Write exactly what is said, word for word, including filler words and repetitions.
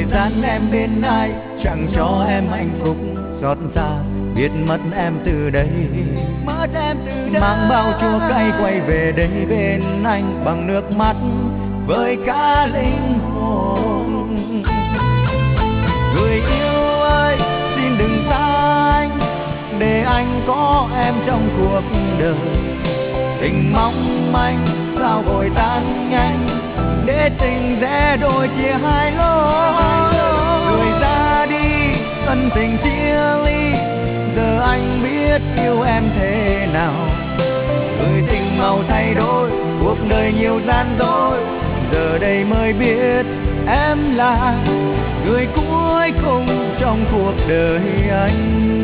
thời gian em bên ai chẳng cho em hạnh phúc. Xót xa biết mất em từ đây, mất em từ đây. mang bao chua cay quay về đây bên anh bằng nước mắt với cả linh hồn. Người yêu ơi xin đừng xa anh, để anh có em trong cuộc đời. Tình mong manh sao vội tan nhanh, để tình rẽ đôi chia hai lối. Người ra đi ân tình chia ly, giờ anh biết yêu em thế nào. Người tình màu thay đổi, cuộc đời nhiều gian dối, giờ đây mới biết em là người cuối cùng trong cuộc đời anh.